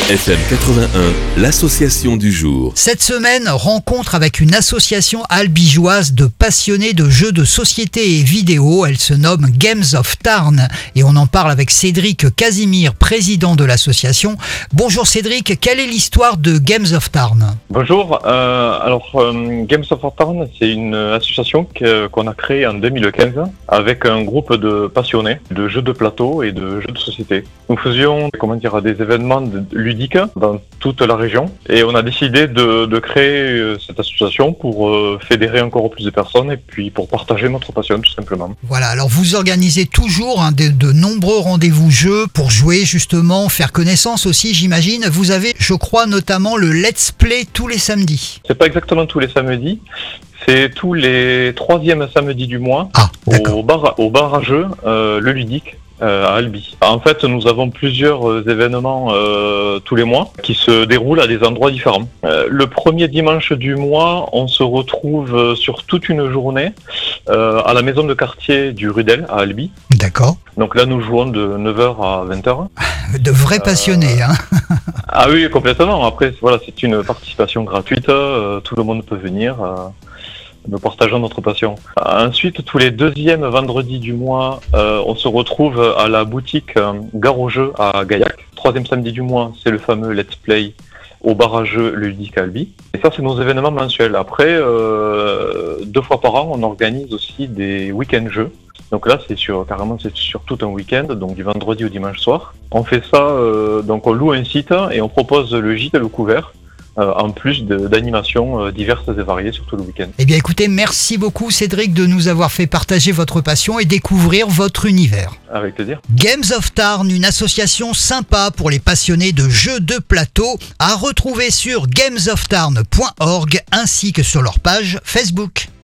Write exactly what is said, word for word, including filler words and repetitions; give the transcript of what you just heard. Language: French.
F M quatre-vingt-un, l'association du jour. Cette semaine, rencontre avec une association albigeoise de passionnés de jeux de société et vidéo. Elle se nomme Games of Tarn et on en parle avec Cédric Casimir, président de l'association. Bonjour Cédric, quelle est l'histoire de Games of Tarn ? Bonjour, euh, alors euh, Games of Tarn, c'est une association que, qu'on a créée en deux mille quinze avec un groupe de passionnés de jeux de plateau et de jeux de société. Nous faisions comment dire, des événements ludiques dans toute la région et on a décidé de, de créer cette association pour euh, fédérer encore plus de personnes et puis pour partager notre passion tout simplement. Voilà, alors vous organisez toujours hein, de, de nombreux rendez-vous jeux pour jouer justement, faire connaissance aussi j'imagine. Vous avez, je crois, notamment le Let's Play tous les samedis. C'est pas exactement tous les samedis, c'est tous les troisièmes samedis du mois ah, au bar, au bar à jeux, euh, le ludique. Euh, à Albi. En fait, nous avons plusieurs euh, événements euh, tous les mois qui se déroulent à des endroits différents. Euh, le premier dimanche du mois, on se retrouve euh, sur toute une journée euh, à la maison de quartier du Rudel à Albi. D'accord. Donc là, nous jouons de neuf heures à vingt heures. De vrais passionnés, euh... hein. Ah oui, complètement. Après, voilà, c'est une participation gratuite. Euh, tout le monde peut venir. Euh... Nous partageons notre passion. Ensuite, tous les deuxièmes vendredis du mois, euh, on se retrouve à la boutique euh, Gare aux Jeux à Gaillac. Troisième samedi du mois, c'est le fameux Let's Play au bar à jeux ludique à Albi. Et ça, c'est nos événements mensuels. Après, euh, deux fois par an, on organise aussi des week-end jeux. Donc là, c'est sur carrément c'est sur tout un week-end, donc du vendredi au dimanche soir. On fait ça, euh, donc on loue un site et on propose le gîte et le couvert. Euh, en plus de, d'animations euh, diverses et variées sur tout le week-end. Eh bien écoutez, merci beaucoup Cédric de nous avoir fait partager votre passion et découvrir votre univers. Avec plaisir. Games of Tarn, une association sympa pour les passionnés de jeux de plateau, à retrouver sur games of tarn point org ainsi que sur leur page Facebook.